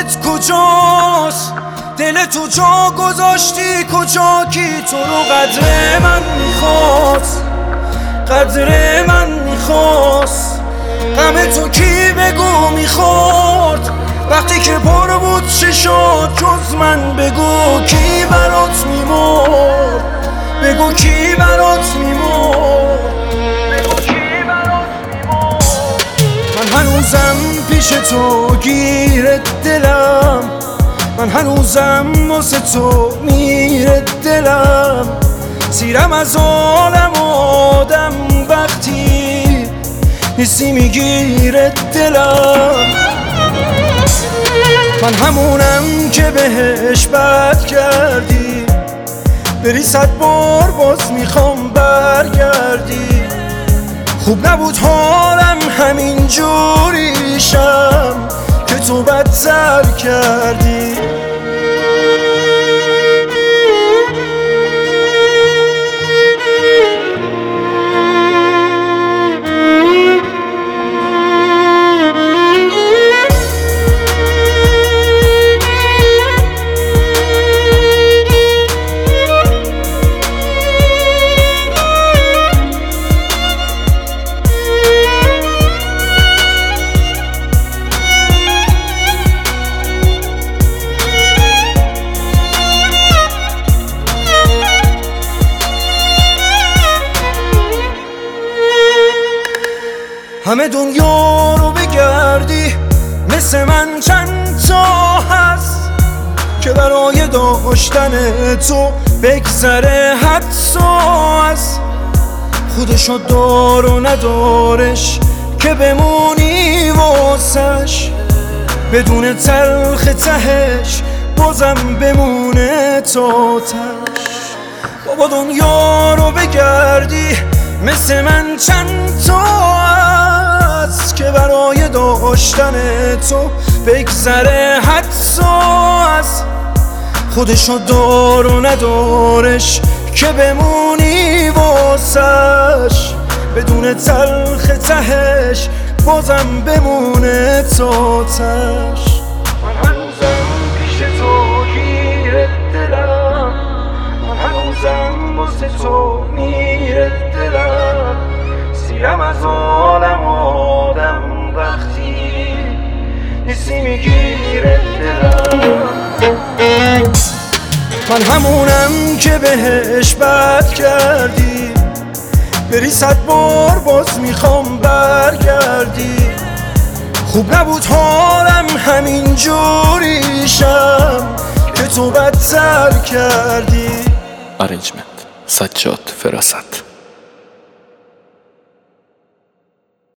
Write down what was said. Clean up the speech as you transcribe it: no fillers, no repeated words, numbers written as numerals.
دلت کجاست؟ دل تو جا گذاشتی کجا؟ کی تو رو قدر من میخواست؟ قدر من میخواست؟ غم تو کی بگو میخورد؟ وقتی که پر بود چی شد جز من؟ بگو کی برات میمرد؟ بگو کی برات میمرد؟ بگو کی برات میمرد؟ من هنوزم پیش تو گیرت دلم، من هنوزم واسه تو میره دلم. سیرم از عالم آدم وقتی نیستی میگیره دلم. من همونم که بهش بد کردی، بری 100 بار باز میخوام برگردی. خوب نبود حالم همین جوریشم که تو بدتر کردی. همه دنیا رو بگردی مثل من چند تا هست که برای داشتن تو بگذره حتی از خودشو دار و ندارش که بمونی واسش. بدون تلخ تهش بازم بمونه تا تش. بابا دنیا رو بگردی مثل من چند تا هست که برای داشتن تو بگذره حتی از خودشو دار و ندارش که بمونی واسش. بدون تلخ تهش بازم بمونه تا تش. من هنوزم پیش تو گیرت دلم، من هنوزم واسه تو میره دلم. سیرم از عالم آدم وقتی نیستی میگیره دلم. من همونم که بهش بد کردی، بری 100 بار باز میخوام برگردی. خوب نبود حالم همین جوریشم که تو بدتر کردی. ارنجمنت سجاد فراست.